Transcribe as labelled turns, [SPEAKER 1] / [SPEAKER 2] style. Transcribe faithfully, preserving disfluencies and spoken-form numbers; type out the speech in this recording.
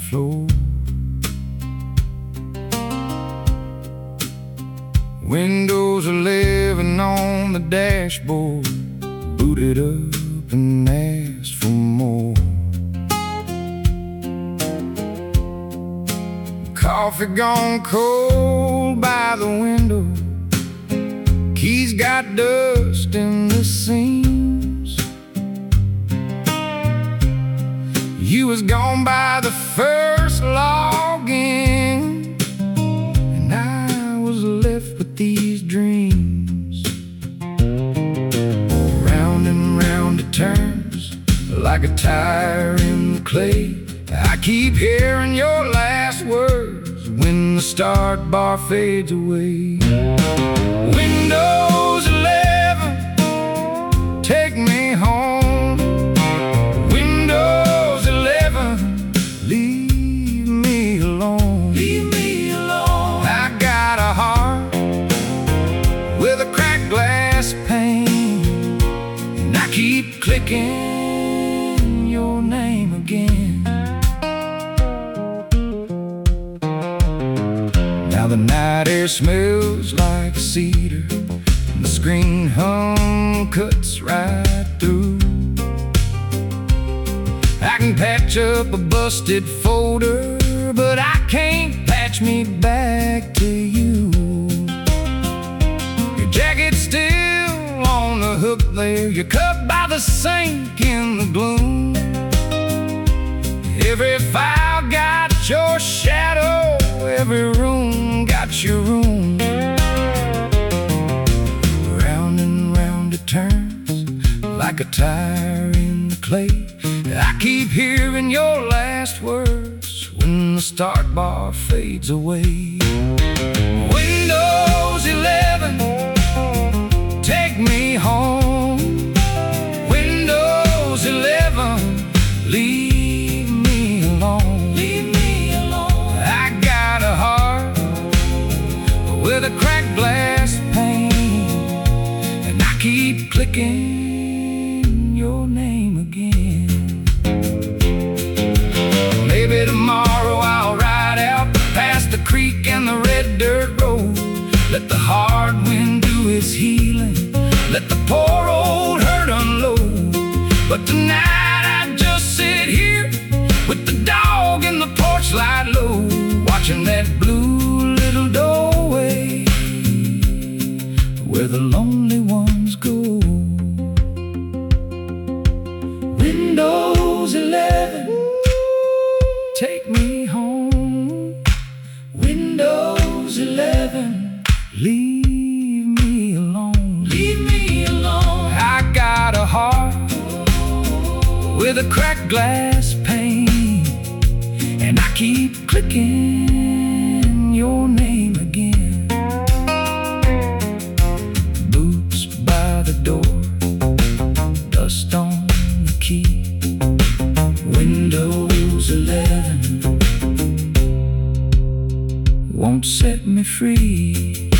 [SPEAKER 1] floor. Windows eleven on the dashboard, booted up and asked for more. Coffee gone cold by the window, keys got dust in the seams. You was gone by the first login, and I was left with these dreams. Round and round it turns, like a tire in the clay. I keep hearing your last words when the start bar fades away. Windows eleven, take me home. Windows eleven, leave me alone. Leave me alone. I got a heart with a cracked glass pane, and I keep clicking your name again. Now the night air smells like cedar, and the screen hum cuts right through. I can patch up a busted folder, but I can't patch me back to you. Your jacket's still on the hook there, you're cut by the sink in the gloom. Every file got your shadow, every room got your room. Round and round it turns, like a tire in the clay. I keep hearing your last words when the start bar fades away. Windows eleven, take me home. Windows eleven, leave me alone. Leave me alone. I got a heart with a cracked glass pane, and I keep clicking your name again. Maybe tomorrow I'll ride out past the creek and the red dirt road. Let the hard wind do its healing, let the poor old hurt unload. But tonight I just sit here with the dog in the porch light low, watching that blue little doorway where the lonely ones go. Windows eleven, take me home. Windows eleven, leave me alone. Leave me alone. I got a heart with a cracked glass pane, and I keep clicking your name again. Boots by the door, dust on the key. Windows eleven won't set me free.